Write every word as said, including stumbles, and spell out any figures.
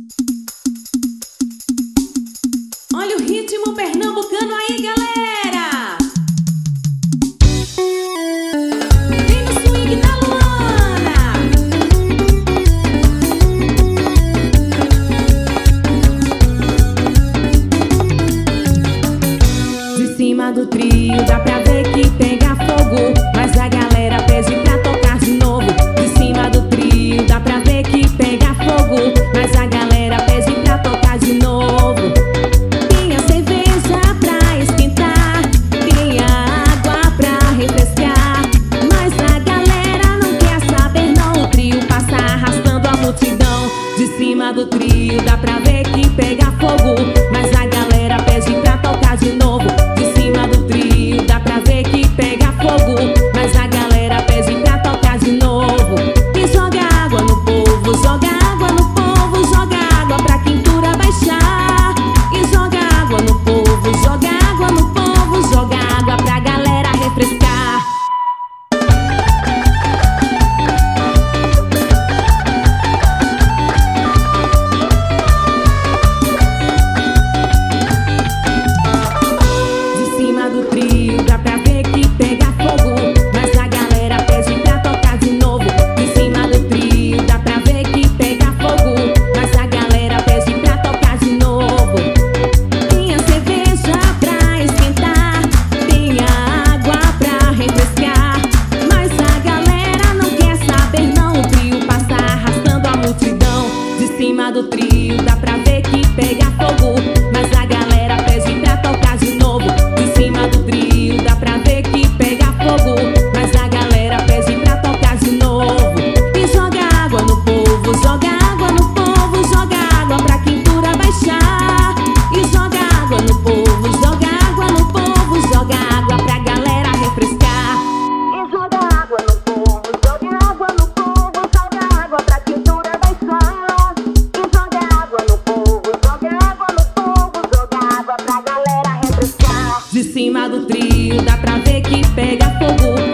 Olha o ritmo pernambucano aí, galera! Vem no swing da Luana! De cima do trio dá pra ver que pega fogo, mas a galera pede pra tocar de novo. De cima do trio dá pra ver que pega fogo, mas a galera pede pra tocar de novo. Tinha cerveja pra esquentar, tinha água pra refrescar, mas a galera não quer saber não. O trio passa arrastando a multidão. De cima do trio dá pra ver que pega fogo, mas a galera pede pra tocar de novo. De cima do trio dá pra ver que pega fogo, mas a galera pede pra tocar de novo. E joga água no povo, joga água no povo, joga água pra quentura baixar. E joga água no povo, joga água no povo, joga água pra galera refrescar. De cima do trio dá pra ver que pega fogo, mas a galera pede pra tocar de novo. De cima do trio dá pra ver que pega fogo, mas a galera pede pra tocar de novo. Tinha cerveja pra esquentar, tinha água pra refrescar, mas a galera não quer saber não. O trio passa arrastando a multidão. De cima do trio dá pra ver que pega fogo, mas a galera pede pra tocar de novo. De cima do trio dá pra ver que pega fogo, mas a galera pede pra tocar de novo. E joga água no povo, joga água no povo, joga água pra quentura baixar. E joga água no povo, joga água no povo, joga água pra galera refrescar. E joga água no povo, joga água no povo, joga água pra quentura baixar. E joga água no povo, joga água no povo, joga água pra galera refrescar. De cima do trio dá pra ver que pega fogo,